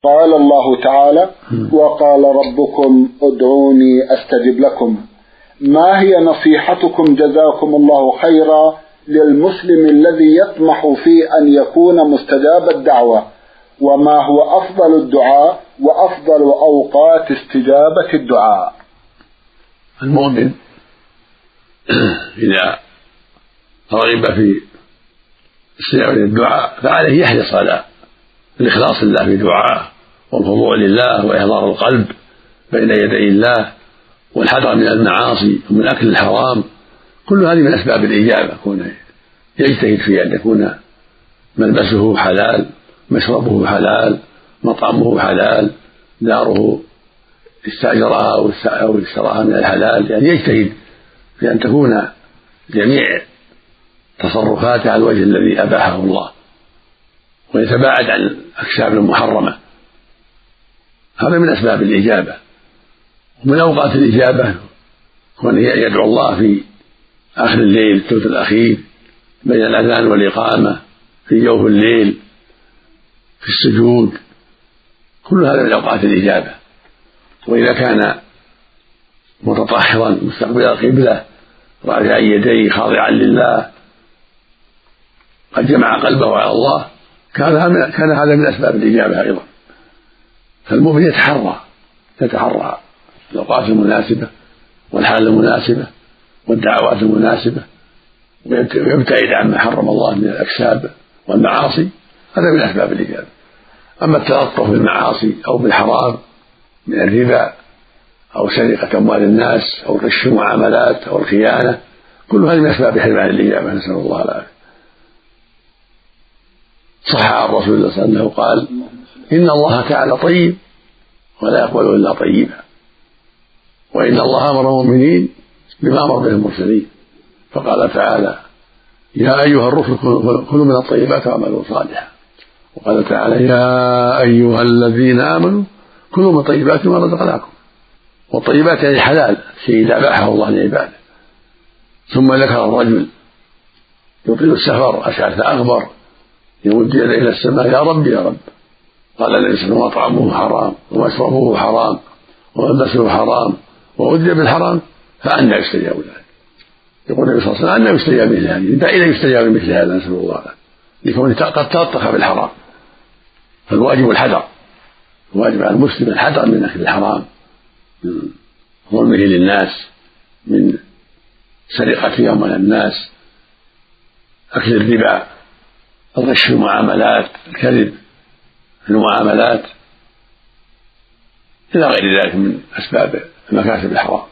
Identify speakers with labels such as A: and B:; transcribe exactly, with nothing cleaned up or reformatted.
A: قال الله تعالى: وقال ربكم ادعوني أستجب لكم. ما هي نصيحتكم جزاكم الله خيرا للمسلم الذي يطمح في أن يكون مستجاب الدعوة، وما هو أفضل الدعاء وأفضل أوقات استجابة الدعاء؟
B: المؤمن إذا رغب في استجابة الدعاء فعليه يحرص على الإخلاص لله في دعائه والخضوع لله وإحضار القلب بين يدي الله والحذر من المعاصي ومن أكل الحرام. كل هذه من أسباب الإجابة، كونه يجتهد في أن يكون ملبسه حلال، مشربه حلال، مطعمه حلال، داره استأجرها أو اشتراها من الحلال، يعني يجتهد في أن تكون جميع تصرفاته على الوجه الذي أباحه الله، ويتباعد عن الأكساب المحرمة. هذا من أسباب الإجابة. ومن أوقات الإجابة كون يدعو الله في آخر الليل الثلث الأخير بين الأذان والإقامة، في جوف الليل، في السجود، كل هذا من أوقات الإجابة. وإذا كان متطهرا مستقبل القبلة رافعا يديه خاضعا لله قد جمع قلبه على الله، كان هذا من أسباب الإجابة أيضا. فالمؤمن يتحرى يتحرى الأوقات المناسبة والحال المناسبة والدعوات المناسبة، ويبتعد عما حرم الله من الأكساب والمعاصي، هذا من أسباب الإجابة. أما التلطف بالمعاصي أو بالحرام من الربا أو سرقة أموال الناس أو غش المعاملات أو الخيانة، كل هذه من أسباب حرمان الإجابة، نسأل الله العافية. صح عن رسول الله صلى الله عليه وسلم قال: إن الله تعالى طيب ولا يقبل إلا طيبا، وإن الله أمر المؤمنين بما أمر به المرسلين، فقال تعالى: يا أيها الرسل كلوا من الطيبات واعملوا صالحا، وقال تعالى: يا أيها الذين آمنوا كلوا من طيبات ما رزقناكم. والطيبات يعني حلال، شيء إذا أباحه الله لعباده. ثم ذكر الرجل يطيل السفر أشعث أغبر يمد يده إلى السماء: يا رب يا رب. قال النبي صلى الله عليه وسلم: مطعمه حرام ومشربه حرام وملبسه حرام وغذي بالحرام، فأنى يستجاب ذلك. يقول النبي صلى الله عليه وسلم: أنى يستجاب مثل هذه؟ دعينا يستجاب مثل هذا، نسأل الله العافية، لكونه قد تلطخ بالحرام. فالواجب الحذر، الواجب على المسلم الحذر من أكل الحرام، من ظلمه للناس، من سرقة أموال الناس، أكل الربا، الغش في المعاملات، الكذب في المعاملات، إلى غير ذلك من أسباب مكاسب الحرام.